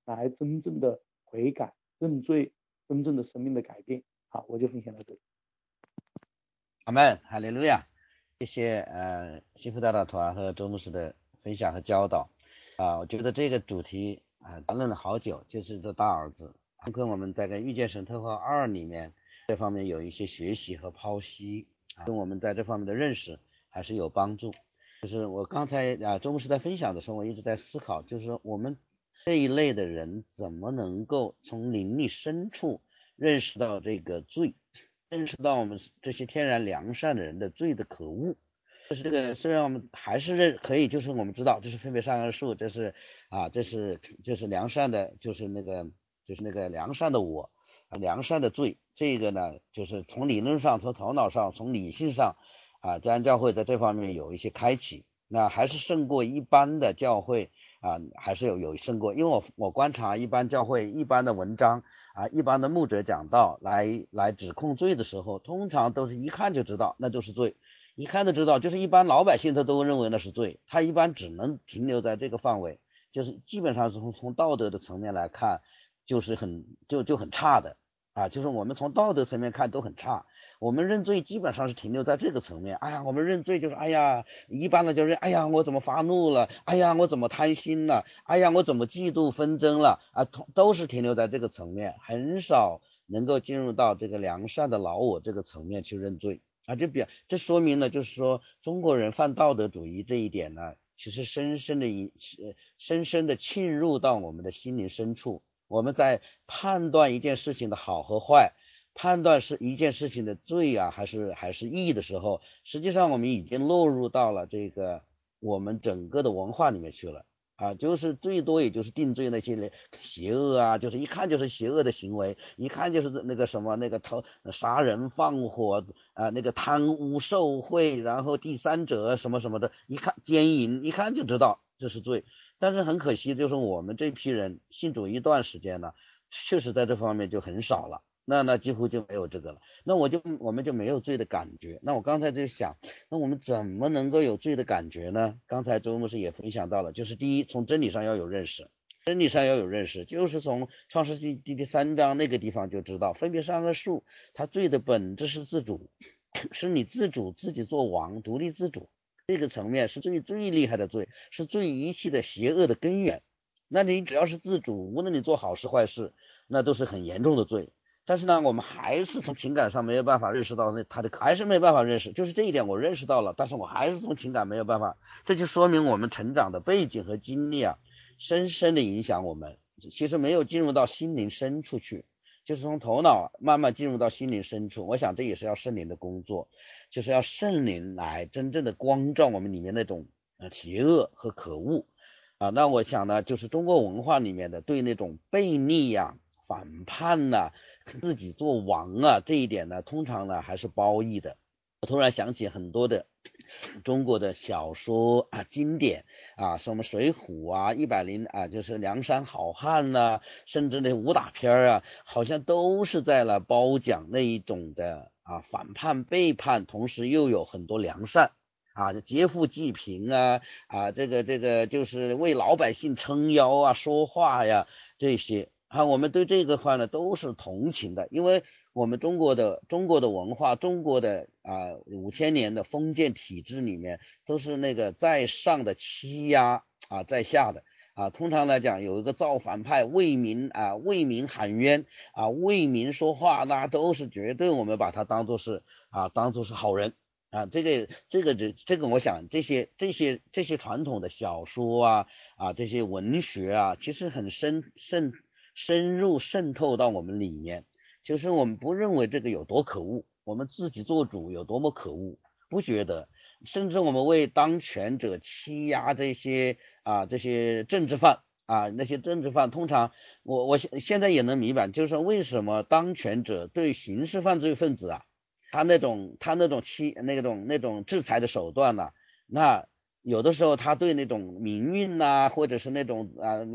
来真正的悔改认罪，真正的生命的改变。好，我就分享到这里。 阿们，哈利路亚。谢谢幸福大道团和周牧师的分享和教导我觉得这个主题谈论了好久，就是这大儿子，跟我们在《遇见神特化2》里面这方面有一些学习和剖析跟我们在这方面的认识还是有帮助。就是我刚才周牧师在分享的时候，我一直在思考，就是我们这一类的人怎么能够从灵里深处认识到这个罪，认识到我们这些天然良善的人的罪的可恶。就是这个，虽然我们还是可以，就是我们知道这是分别善恶树，这是就是良善的，就是那个良善的我，良善的罪。这个呢，就是从理论上、从头脑上、从理性上家恩教会在这方面有一些开启，那还是胜过一般的教会还是有胜过。因为我观察一般教会、一般的文章一般的牧者讲道来指控罪的时候，通常都是一看就知道那就是罪，一看就知道，就是一般老百姓他都认为那是罪，他一般只能停留在这个范围，就是基本上是从道德的层面来看，就是很差的就是我们从道德层面看都很差。我们认罪基本上是停留在这个层面，我们认罪就是一般的就是我怎么发怒了，我怎么贪心了，我怎么嫉妒纷争了都是停留在这个层面，很少能够进入到这个良善的老我这个层面去认罪这说明了就是说中国人犯道德主义这一点呢，其实深深的侵入到我们的心灵深处。我们在判断一件事情的好和坏，判断是一件事情的罪还是义的时候，实际上我们已经落入到了这个我们整个的文化里面去了就是最多也就是定罪那些邪恶就是一看就是邪恶的行为，一看就是那个什么那个杀人放火那个贪污受贿，然后第三者什么什么的，一看奸淫，一看就知道这是罪。但是很可惜，就是我们这批人信主一段时间呢，确实在这方面就很少了，那几乎就没有这个了。那我们就没有罪的感觉。那我刚才就想，那我们怎么能够有罪的感觉呢？刚才周牧师也分享到了，就是第一，从真理上要有认识，就是从创世纪第3章那个地方就知道，分别善恶树，它罪的本质是自主，是你自己做王，独立自主。这个层面是最厉害的罪，是最遗弃的邪恶的根源。那你只要是自主，无论你做好事坏事，那都是很严重的罪。但是呢，我们还是从情感上没有办法认识到还是没有办法认识，就是这一点我认识到了，但是我还是从情感没有办法。这就说明我们成长的背景和经历深深的影响我们，其实没有进入到心灵深处去，就是从头脑慢慢进入到心灵深处。我想这也是要圣灵的工作，就是要圣灵来真正的光照我们里面那种邪恶和可恶那我想呢，就是中国文化里面的对那种悖逆反叛自己做王这一点呢，通常呢还是褒义的。我突然想起很多的中国的小说经典什么水浒100就是梁山好汉甚至那武打片好像都是在了褒奖那一种的反叛背叛，同时又有很多良善劫富济贫这个就是为老百姓撑腰说话这些我们对这个话呢都是同情的，因为我们中国的文化，中国的5000年的封建体制里面，都是那个在上的欺压在下的通常来讲有一个造反派为民喊冤为民说话，那都是绝对我们把它当作是好人这个我想这些传统的小说这些文学其实很深入渗透到我们里面，就是我们不认为这个有多可恶，我们自己做主有多么可恶，不觉得。甚至我们为当权者欺压这些政治犯那些政治犯，通常我现在也能明白，就是说为什么当权者对刑事犯罪分子他那种那种制裁的手段那有的时候他对那种民运或者是那种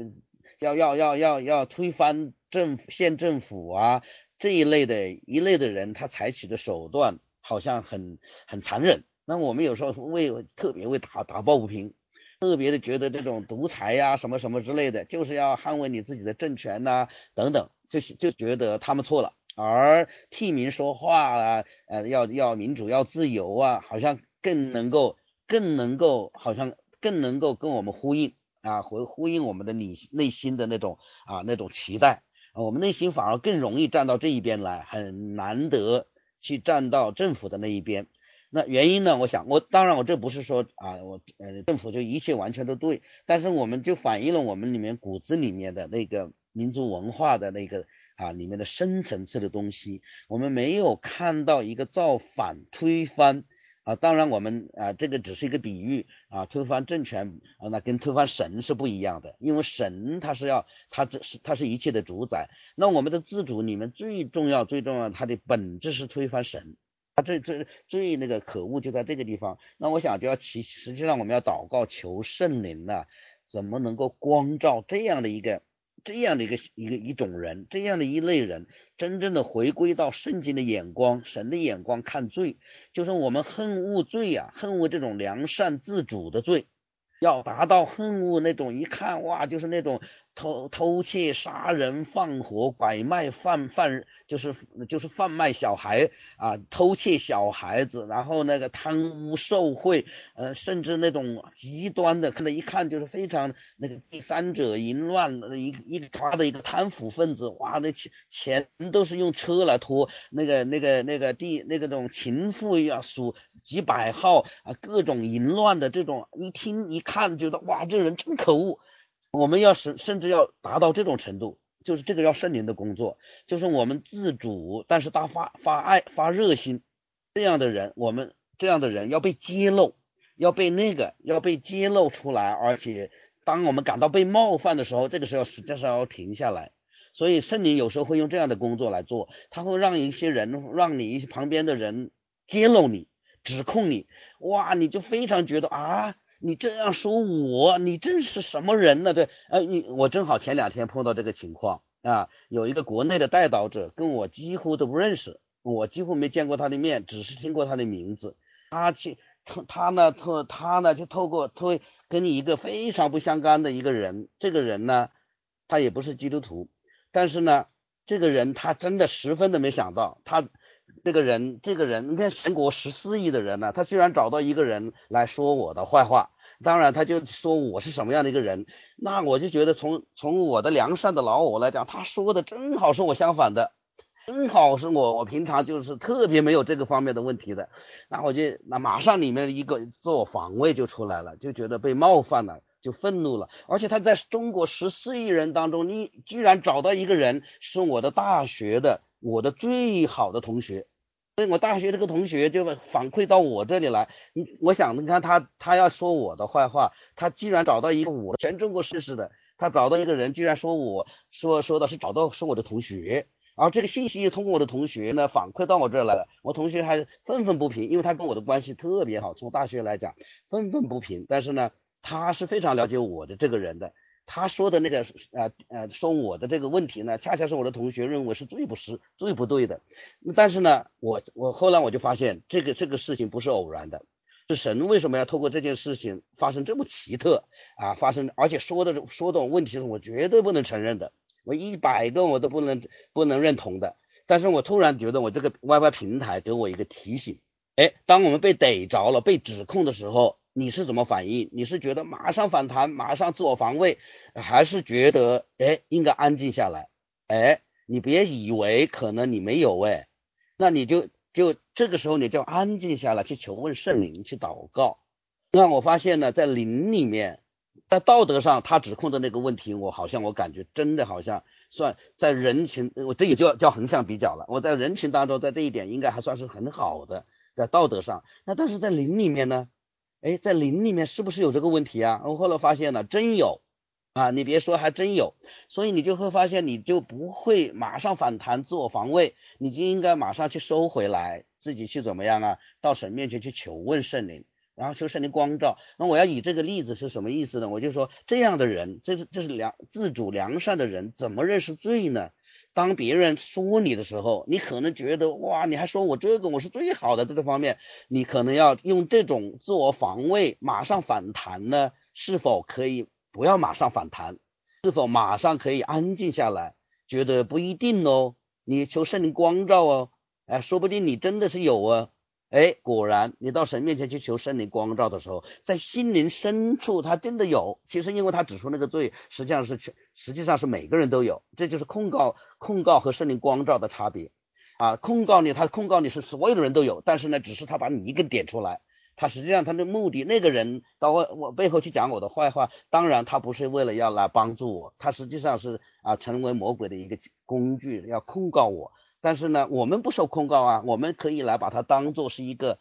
要推翻县政府这一类的人，他采取的手段好像很残忍。那我们有时候特别为打抱不平， 特别的觉得这种独裁呀、什么什么之类的，就是要捍卫你自己的政权呐、等等，就觉得他们错了，而替民说话啊，要民主要自由啊，好像好像更能够跟我们呼应啊，呼应我们的内心的那种期待。我们内心反而更容易站到这一边来，很难得去站到政府的那一边。那原因呢？当然我这不是说政府就一切完全都对，但是我们就反映了我们里面骨子里面的那个民族文化的那个里面的深层次的东西，我们没有看到一个造反推翻。当然我们这个只是一个比喻推翻政权那跟推翻神是不一样的，因为神它是一切的主宰，那我们的自主里面最重要它的本质是推翻神，最那个可恶就在这个地方。那我想实际上我们要祷告求圣灵怎么能够光照这样的一种人，这样的一类人，真正的回归到圣经的眼光，神的眼光看罪，就是我们恨恶罪恨恶这种良善自主的罪，要达到恨恶那种一看就是那种偷窃杀人放火拐卖就是贩卖小孩偷窃小孩子，然后那个贪污受贿甚至那种极端的可能一看就是非常那个第三者淫乱一个贪腐分子，那钱都是用车来拖，那种情妇数几百号各种淫乱的这种，一听一看觉得这人真可恶。我们甚至要达到这种程度，就是这个要圣灵的工作，就是我们自主，但是他发爱发热心，这样的人要被揭露，要被揭露出来，而且当我们感到被冒犯的时候，这个时候实际上要停下来。所以圣灵有时候会用这样的工作来做，他会让你一些旁边的人揭露你，指控你，你就非常觉得你这样说你真是什么人呢？对，我正好前2天碰到这个情况有一个国内的代祷者跟我几乎都不认识，我几乎没见过他的面，只是听过他的名字。他呢就透过跟你一个非常不相干的一个人，这个人呢他也不是基督徒，但是呢这个人他真的十分的没想到，这个人你看全国14亿的人呢，他居然找到一个人来说我的坏话，当然他就说我是什么样的一个人，那我就觉得从我的良善的老我来讲，他说的正好是我相反的，正好是我平常就是特别没有这个方面的问题的，那马上里面一个自我防卫就出来了，就觉得被冒犯了，就愤怒了。而且他在中国14亿人当中，你居然找到一个人是我的大学的我的最好的同学，所以我大学这个同学就反馈到我这里来，我想你看他要说我的坏话，他既然找到一个我全中国试试的，他找到一个人居然说我说的是是我的同学，然后这个信息通过我的同学呢反馈到我这儿来了，我同学还愤愤不平，因为他跟我的关系特别好，从大学来讲愤愤不平，但是呢他是非常了解我的这个人的，他说的那个说我的这个问题呢，恰恰是我的同学认为是最不对的。但是呢，我后来我就发现这个事情不是偶然的，是神为什么要透过这件事情发生这么奇特而且说的问题是我绝对不能承认的，我100个我都不能认同的。但是我突然觉得我这个 YY 平台给我一个提醒，当我们被逮着了被指控的时候，你是怎么反应？你是觉得马上反弹马上自我防卫，还是觉得应该安静下来？你别以为可能你没有那你就这个时候你就安静下来去求问圣灵去祷告。那我发现呢在灵里面，在道德上他指控的那个问题，我感觉真的好像算在人群，我这也叫横向比较了，我在人群当中在这一点应该还算是很好的，在道德上。那但是在灵里面呢，在灵里面是不是有这个问题啊？我后来发现了真有你别说还真有，所以你就会发现你就不会马上反弹自我防卫，你就应该马上去收回来，自己去怎么样到神面前去求问圣灵，然后求圣灵光照。那我要以这个例子是什么意思呢？我就说这样的人，这是自主良善的人怎么认识罪呢？当别人说你的时候，你可能觉得你还说我这个我是最好的这个方面，你可能要用这种自我防卫马上反弹呢， 是否可以不要马上反弹，是否马上可以安静下来，觉得不一定哦，你求圣灵光照哦，说不定你真的是有啊。果然你到神面前去求圣灵光照的时候，在心灵深处他真的有。其实因为他指出那个罪实际上是每个人都有，这就是控告和圣灵光照的差别啊。他控告你是所有的人都有，但是呢只是他把你一个点出来，他实际上他的目的，那个人到我背后去讲我的坏话，当然他不是为了要来帮助我，他实际上是成为魔鬼的一个工具，要控告我。但是呢我们不受控告啊，我们可以来把它当做是一个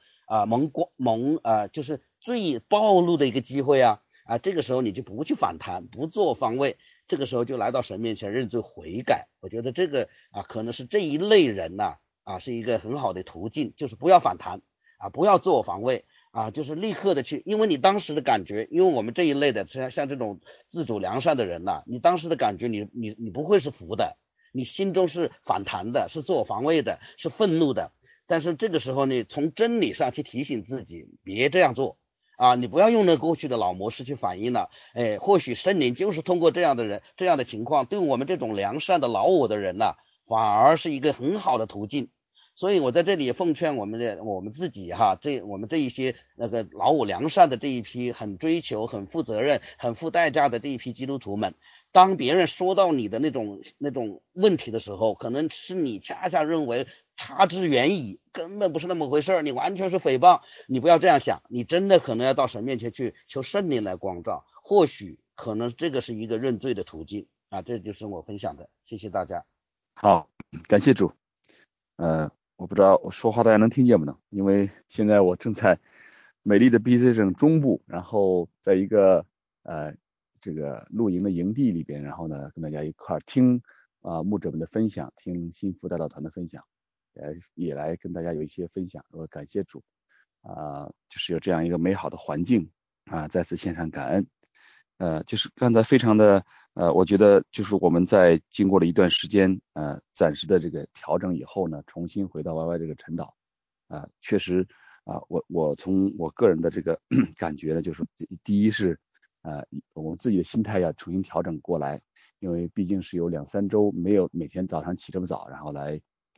就是最暴露的一个机会啊。这个时候你就不去反弹，不做防卫，这个时候就来到神面前认罪悔改。我觉得这个可能是这一类人是一个很好的途径，就是不要反弹不要自我防卫就是立刻的去，因为你当时的感觉，因为我们这一类的像这种自主良善的人你当时的感觉你不会是服的，你心中是反弹的，是自我防卫的，是愤怒的。但是这个时候你从真理上去提醒自己别这样做你不要用那过去的老模式去反应了。或许圣灵就是通过这样的人这样的情况，对我们这种良善的老我的人反而是一个很好的途径。所以我在这里也奉劝我们自己我们这一些那个老我良善的这一批很追求很负责任很付代价的这一批基督徒们，当别人说到你的那种问题的时候，可能是你恰恰认为差之远矣，根本不是那么回事，你完全是诽谤。你不要这样想，你真的可能要到神面前去求圣灵来光照，或许可能这个是一个认罪的途径这就是我分享的，谢谢大家。 好，感谢主。我不知道我说话大家能听见不能，因为现在我正在美丽的 BC 省中部，然后在一个这个露营的营地里边，然后呢跟大家一块听牧者们的分享，听幸福代祷团的分享，也来跟大家有一些分享。我感谢主就是有这样一个美好的环境再次献上感恩。就是刚才非常的我觉得就是我们在经过了一段时间暂时的这个调整以后呢，重新回到 YY 这个晨祷确实我从我个人的这个感觉呢，就是第一是我们自己的心态要重新调整过来，因为毕竟是有2-3周没有每天早上起这么早，然后来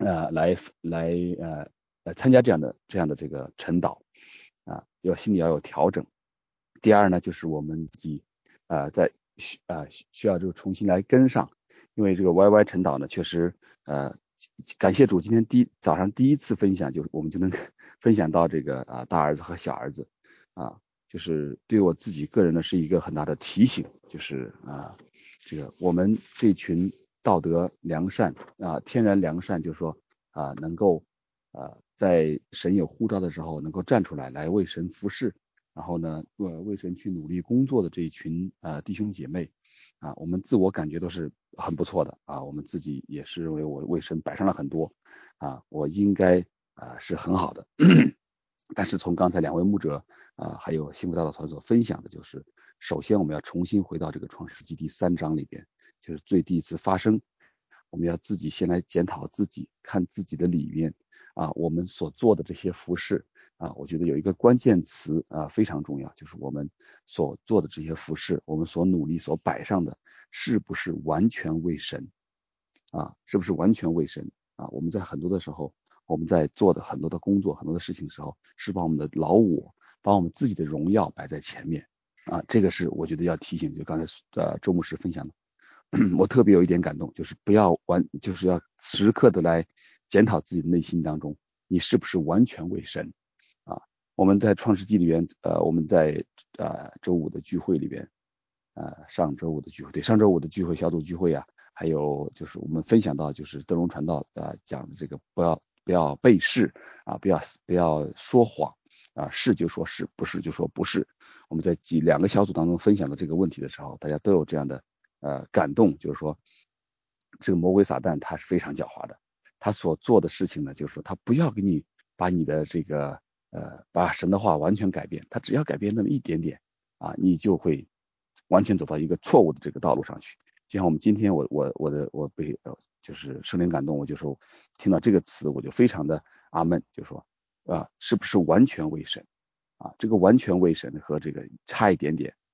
参加这样的这个晨祷心里要有调整。第二呢，就是我们自己在需要就重新来跟上，因为这个 YY 晨祷呢，确实感谢主，今天早上第一次分享我们就能分享到这个大儿子和小儿子就是对我自己个人呢是一个很大的提醒，就是这个我们这群道德良善天然良善，就是说能够在神有呼召的时候能够站出来为神服侍，然后呢为神去努力工作的这一群弟兄姐妹我们自我感觉都是很不错的我们自己也是认为我为神摆上了很多我应该是很好的但是从刚才2位牧者还有幸福大道团所分享的，就是首先我们要重新回到这个创世纪第3章里边，就是罪第一次发生，我们要自己先来检讨自己，看自己的里面我们所做的这些服事我觉得有一个关键词非常重要，就是我们所做的这些服事，我们所努力所摆上的是不是完全为神是不是完全为神我们在很多的时候，我们在做的很多的工作很多的事情的时候，是把我们的老我把我们自己的荣耀摆在前面这个是我觉得要提醒，就刚才周牧师分享的我特别有一点感动，就是就是要时刻的来检讨自己的内心当中，你是不是完全为神我们在创世纪里边我们在周五的聚会里边上周五的聚会小组聚会还有就是我们分享到就是德荣传道讲的这个不要背誓不要说谎是就说是，不是就说不是。我们在2个小组当中分享的这个问题的时候，大家都有这样的感动，就是说这个魔鬼撒旦他是非常狡猾的，他所做的事情呢，就是说他不要给你把你的这个把神的话完全改变，他只要改变那么一点点你就会完全走到一个错误的这个道路上去。就像我们今天我被就是圣灵感动，我就说听到这个词我就非常的阿们，就说是不是完全为神这个完全为神和这个差一点点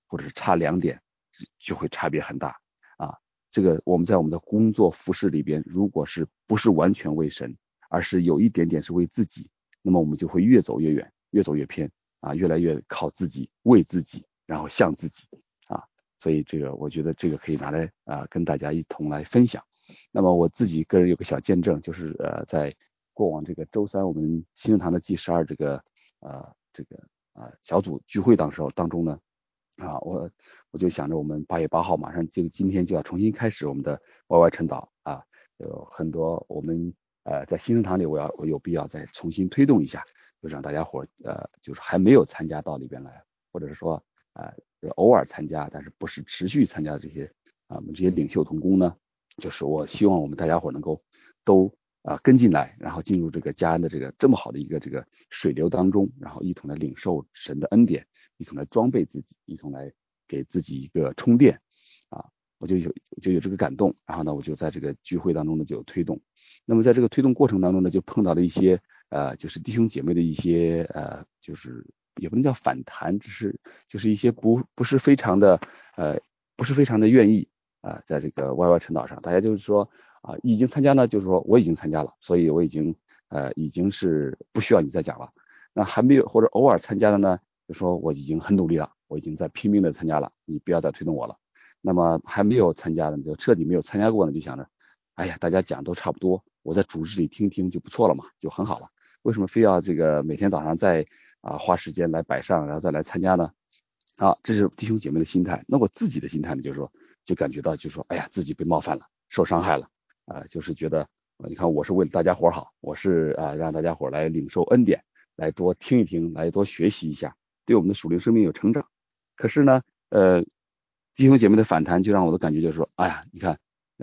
或者是差2点，就会差别很大啊。这个我们在我们的工作服饰里边，如果是不是完全为神，而是有一点点是为自己，那么我们就会越走越远，越走越偏啊，越来越靠自己，为自己，然后向自己啊。所以这个我觉得这个可以拿来跟大家一同来分享。那么我自己个人有个小见证，就是在过往这个周3我们新生堂的G12这个小组聚会当中呢，我就想着我们8月8号马上今天就要重新开始我们的 YY 晨祷啊，有很多我们在新生堂里我有必要再重新推动一下，就让大家伙就是还没有参加到里边来，或者是说偶尔参加但是不是持续参加的这些我们这些领袖同工呢，就是我希望我们大家伙能够都跟进来，然后进入这个加恩的这个这么好的一个这个水流当中，然后一同来领受神的恩典，一同来装备自己，一同来给自己一个充电啊。我就有这个感动，然后呢我就在这个聚会当中呢就有推动。那么在这个推动过程当中呢，就碰到了一些就是弟兄姐妹的一些就是也不能叫反弹，就是一些不是非常的愿意在这个 YY 晨祷上，大家就是说已经参加呢，就是说我已经参加了，所以我已经是不需要你再讲了。那还没有或者偶尔参加的呢，就说我已经很努力了，我已经在拼命的参加了，你不要再推动我了。那么还没有参加的，就彻底没有参加过呢，就想着哎呀，大家讲都差不多，我在主日里听听就不错了嘛，就很好了。为什么非要这个每天早上再花时间来摆上，然后再来参加呢？这是弟兄姐妹的心态。那我自己的心态呢，就是说就感觉到就是说哎呀，自己被冒犯了，受伤害了就是觉得你看我是为了大家伙好，我是让大家伙来领受恩典，来多听一听，来多学习一下，对我们的属灵生命有成长。可是呢弟兄姐妹的反弹就让我的感觉就是说，哎呀，你看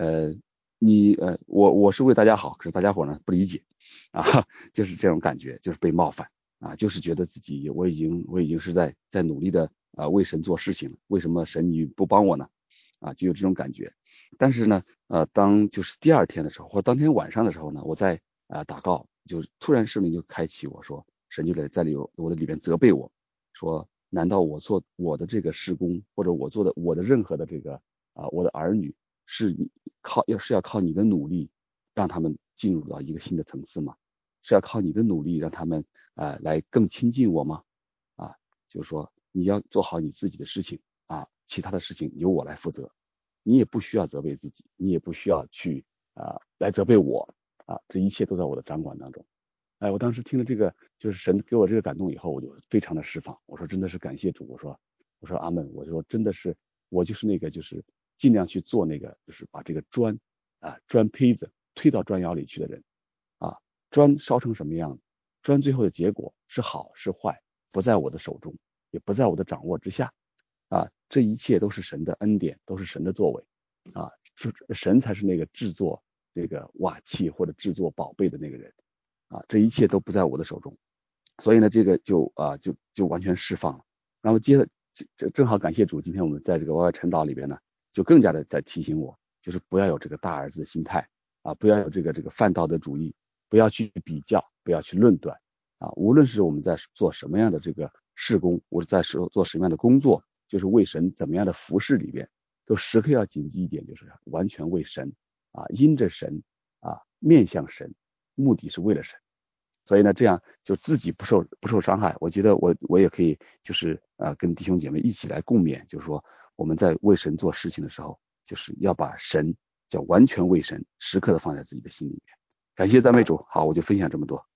我是为大家好，可是大家伙呢不理解就是这种感觉，就是被冒犯就是觉得自己我已经是在努力的为神做事情了，为什么神你不帮我呢？就有这种感觉。但是呢当就是第2天的时候或当天晚上的时候呢，我在祷告，就突然圣灵就开启我说，神就在我的里边责备我说，难道我做我的这个事工，或者我做的我的任何的这个我的儿女是要靠你的努力让他们进入到一个新的层次吗？是要靠你的努力让他们来更亲近我吗？就是说你要做好你自己的事情其他的事情由我来负责，你也不需要责备自己，你也不需要去来责备我这一切都在我的掌管当中。我当时听了这个，就是神给我这个感动以后，我就非常的释放。我说真的是感谢主，我说阿门，我说真的是我就是那个就是尽量去做那个就是把这个砖胚子推到砖窑里去的人砖烧成什么样子，砖最后的结果是好是坏，不在我的手中，也不在我的掌握之下这一切都是神的恩典，都是神的作为神才是那个制作这个瓦器或者制作宝贝的那个人这一切都不在我的手中。所以呢这个就完全释放了。然后接着正好感谢主，今天我们在这个YY晨祷里边呢，就更加的在提醒我，就是不要有这个大儿子的心态不要有这个泛道德主义，不要去比较，不要去论断无论是我们在做什么样的这个事工，或者在做什么样的工作，就是为神怎么样的服侍里边，都时刻要谨记一点，就是完全为神因着神面向神，目的是为了神。所以呢这样就自己不受伤害。我觉得我也可以就是跟弟兄姐妹一起来共勉，就是说我们在为神做事情的时候，就是要把神叫完全为神时刻的放在自己的心里面。感谢赞美主。好，我就分享这么多。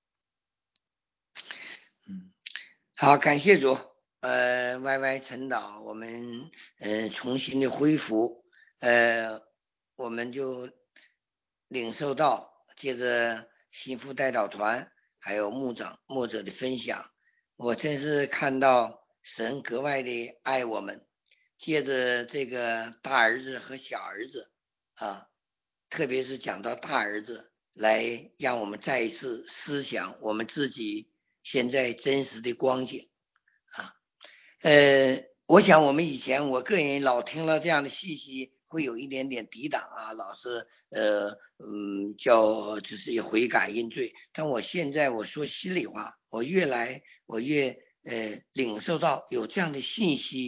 好，感谢主。YY 晨祷我们重新的恢复，我们就领受到借着心腹代祷团还有牧者的分享，我真是看到神格外的爱我们，借着这个大儿子和小儿子特别是讲到大儿子，来让我们再一次思想我们自己现在真实的光景我想我们以前我个人老听了这样的信息会有一点点抵挡老是叫只是悔改认罪。但我现在我说心里话，我越领受到有这样的信息，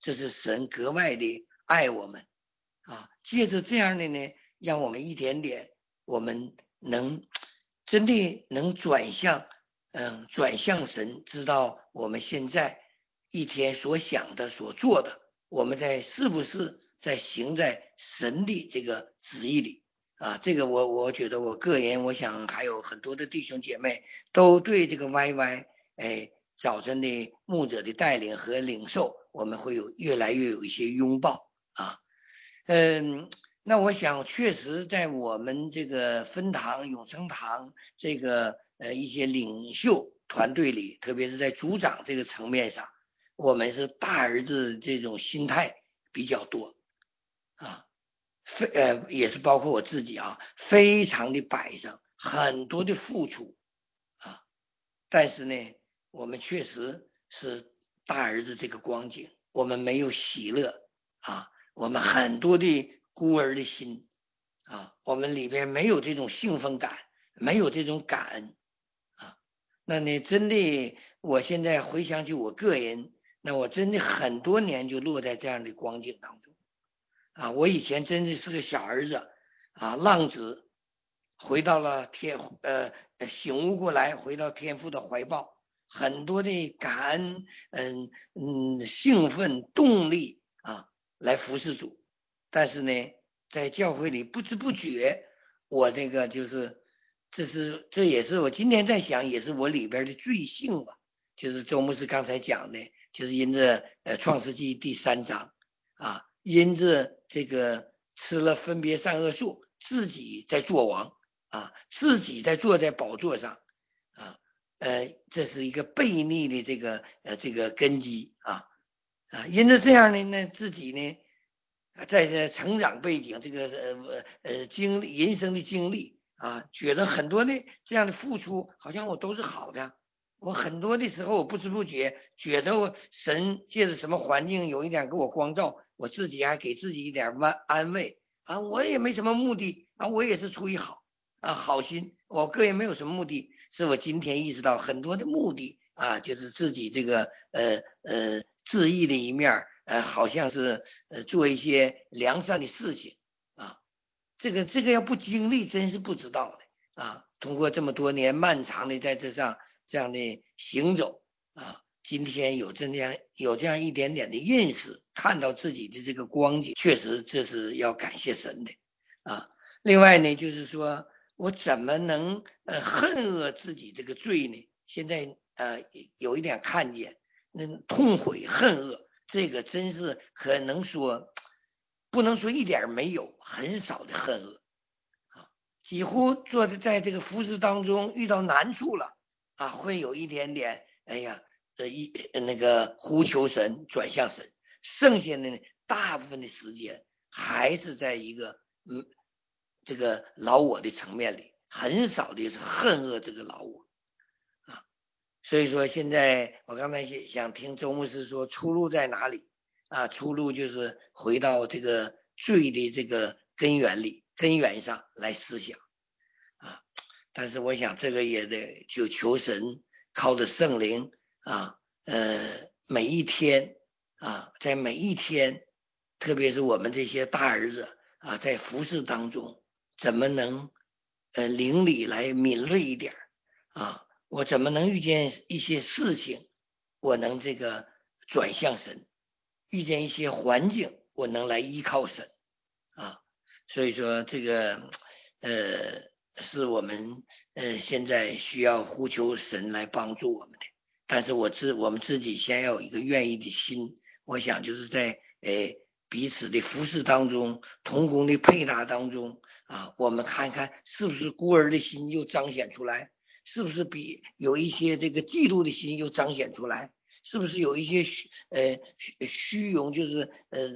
这是神格外的爱我们啊。借着这样的呢，让我们一点点，我们能真的能转向神，知道我们现在一天所想的所做的，我们是不是在行在神的这个旨意里啊？这个我觉得我个人，我想还有很多的弟兄姐妹都对这个 YY 早晨的牧者的带领和领受，我们会越来越有一些拥抱啊。那我想确实在我们这个分堂永生堂这个一些领袖团队里，特别是在组长这个层面上，我们是大儿子这种心态比较多啊，也是包括我自己啊，非常的摆上，很多的付出啊，但是呢，我们确实是大儿子这个光景，我们没有喜乐啊，我们很多的孤儿的心啊，我们里边没有这种兴奋感，没有这种感恩啊。那呢，真的，我现在回想起我个人，那我真的很多年就落在这样的光景当中啊。我以前真的是个小儿子啊，浪子，回到了醒悟过来，回到天父的怀抱，很多的感恩，兴奋、动力啊，来服侍主。但是呢，在教会里不知不觉，我这个就是这也是我今天在想，也是我里边的罪性吧。就是周牧师刚才讲的，就是因着创世纪第3章啊，因着这个吃了分别善恶树，自己在做王啊，自己在坐在宝座上啊，这是一个悖逆的这个根基啊，因着这样呢，那自己呢，在这成长背景这个经历人生的经历啊，觉得很多的这样的付出，好像我都是好的。我很多的时候，我不知不觉觉得神借着什么环境有一点给我光照，我自己还给自己一点安慰啊，我也没什么目的啊，我也是出于好心，我个人没有什么目的，是我今天意识到很多的目的啊，就是自己这个自意的一面，好像是做一些良善的事情啊，这个要不经历真是不知道的啊。通过这么多年漫长的在这样的行走啊，今天有这样一点点的认识，看到自己的这个光景，确实这是要感谢神的啊。另外呢，就是说我怎么能恨恶自己这个罪呢？现在有一点看见，痛悔恨恶，这个真是可能说不能说一点没有，很少的恨恶啊，几乎在这个服侍当中遇到难处了啊，会有一点点哎呀那个呼求神转向神，剩下的呢大部分的时间还是在一个这个老我的层面里，很少的是恨恶这个老我啊。所以说现在我刚才想听周牧师说出路在哪里啊？出路就是回到这个罪的这个根源上来思想啊。但是我想这个也得就求神靠着圣灵啊，每一天啊，在每一天，特别是我们这些大儿子啊，在服侍当中，怎么能灵里来敏锐一点啊？我怎么能遇见一些事情，我能这个转向神；遇见一些环境，我能来依靠神啊。所以说这个是我们现在需要呼求神来帮助我们的。但是我们自己先要有一个愿意的心，我想就是在彼此的服侍当中，同工的配搭当中啊，我们看看是不是孤儿的心又彰显出来，是不是有一些这个嫉妒的心又彰显出来，是不是有一些虚荣，就是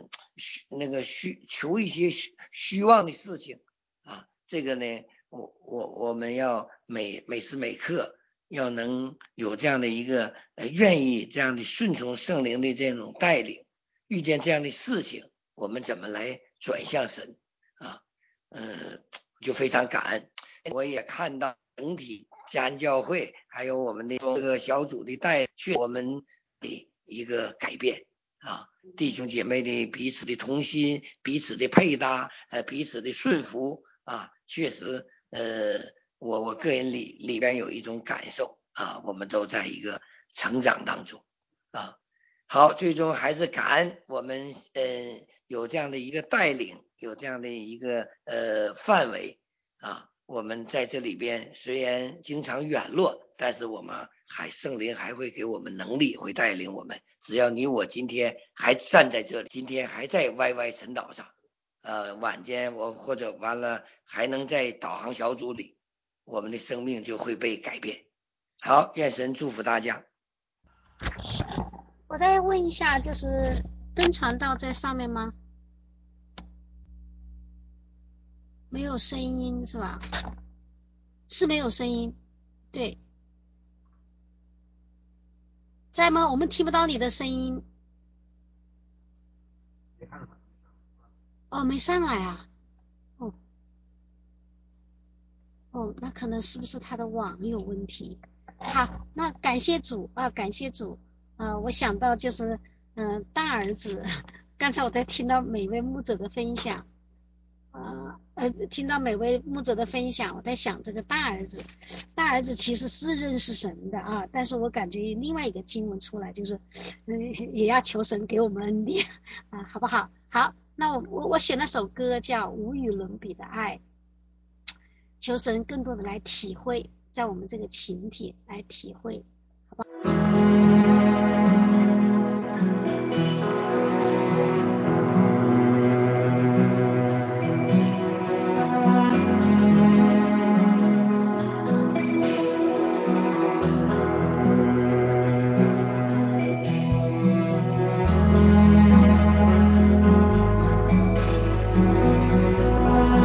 求一些虚妄的事情啊？这个呢，我们要每时每刻要能有这样的一个愿意这样的顺从圣灵的这种带领，遇见这样的事情，我们怎么来转向神啊？就非常感恩。我也看到整体家安教会还有我们的这个小组的带领，我们的一个改变啊， 弟兄姐妹的彼此的同心，彼此的配搭，彼此的顺服啊，确实我个人里边有一种感受啊，我们都在一个成长当中啊。好，最终还是感恩我们有这样的一个带领，有这样的一个范围啊，我们在这里边虽然经常远落，但是我们圣灵还会给我们能力，会带领我们。只要你我今天还站在这里，今天还在 YY 晨岛上，晚间我或者完了还能在导航小组里，我们的生命就会被改变。好，愿神祝福大家。 我再问一下，就是登传道在上面吗？没有声音是吧？是没有声音，对。在吗？我们听不到你的声音。哦，没上来啊。那可能是不是他的网有问题？好，那感谢主啊，感谢主。我想到就是大儿子，刚才我在听到每位牧者的分享，听到每位牧者的分享，我在想这个大儿子其实是认识神的啊，但是我感觉另外一个经文出来，就是也要求神给我们恩典啊，好不好？好，那我选了首歌叫《无与伦比的爱》，求神更多的来体会，在我们这个群体来体会